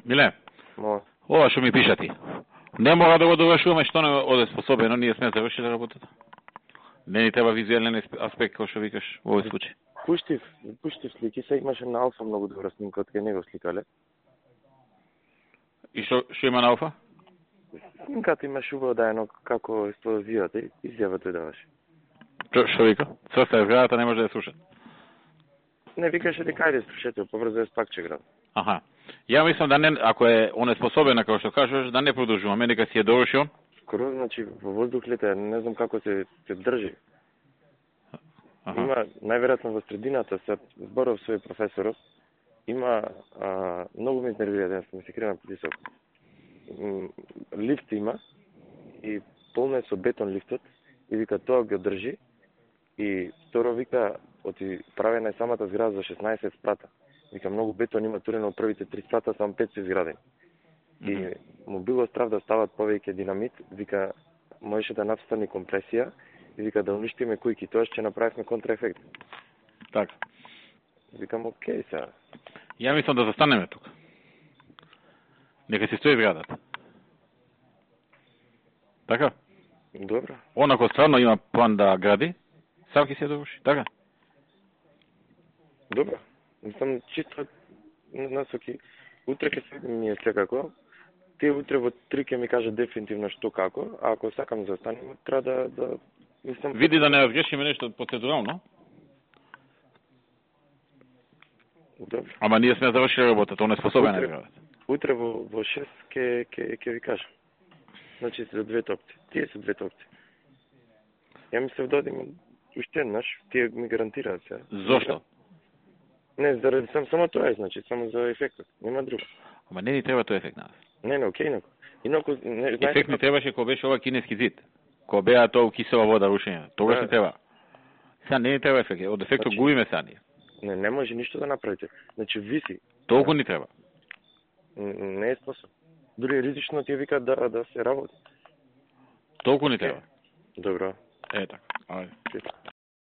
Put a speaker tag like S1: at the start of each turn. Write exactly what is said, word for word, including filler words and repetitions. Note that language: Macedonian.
S1: Миле,
S2: Мо.
S1: ова што ми пиша ти. Не мора да го довршуваме што не оде способено, ние сме завршиле работата. Не ни треба визуелен аспект, кој што викаш во овој случај.
S2: Пуштив, пуштив слики, се имаше на Алфа многу добра снимка од кај него сликале.
S1: И што што има на Алфа?
S2: Снимката имаше убаво да едно како експлозивата и изјава тој даваше.
S1: Што што вика? Црта е зградата, не може да ја слуша.
S2: Не викаше дека ајде слушате, побрзо е спакче град.
S1: Аха. Ја мислам да не, ако е онеспособен, како што кажеш, да не продолжуваме, нека си ја доврши он.
S2: Скоро, значи, во воздух лета, не знам како се, се држи. Аха. Има, најверојатно во средината, се зборов свој професоров, има, а, многу ме изнервира, денес ми се крена притисок. Лифт има, и полно е со бетон лифтот, и вика тоа го држи, и второ вика, оти правена е самата зграда за шеснаесет спрата. Вика, многу бетон има турено, првите три спрата, само пет се изградени. И mm -hmm. му било страв да стават повеќе динамит, вика, можеше да настани компресија, и вика, да уништиме кујки, тоа ќе направивме контраефект.
S1: Така.
S2: Викам, окей, сега.
S1: Ја мислам да застанеме тука. Нека се стои зградата. Така?
S2: Добро.
S1: Онако стварно има план да гради, сам ќе се доврши, така?
S2: Добро. Мислам, чисто насоки. Утре ќе се видим ние секако. Тие утре во три ќе ми кажат дефинитивно што како, а ако сакам да останем, треба да, да мислам...
S1: Види да не разгрешиме нешто процедурално.
S2: Добро.
S1: Ама ние сме завршили работата, он е способен на градот.
S2: Утре во, во шест ќе ќе ќе ви кажам. Значи се две опции. Тие се две опции. Ја ми се вдодим уште еднаш, тие ми гарантираат се.
S1: Зошто?
S2: Не, заради сам само тоа е, значи, само за ефектот. Нема друго.
S1: Ама не ни треба тој ефект на нас.
S2: Не, не, окей, инако. Инако, не, знаете...
S1: Ефект ни требаше кога беше ова кинески зид. Кога беа тоа кисела вода рушење. Тогаш да. Не треба. Сега не ни треба ефект. Од ефектот значи, губиме сега ние.
S2: Не, не може ништо да направите. Значи, виси.
S1: Толку ни треба.
S2: Не е способ. Дури ризично ти вика да, да се работи.
S1: Толку ни треба.
S2: Добро.
S1: Е, така. Ајде.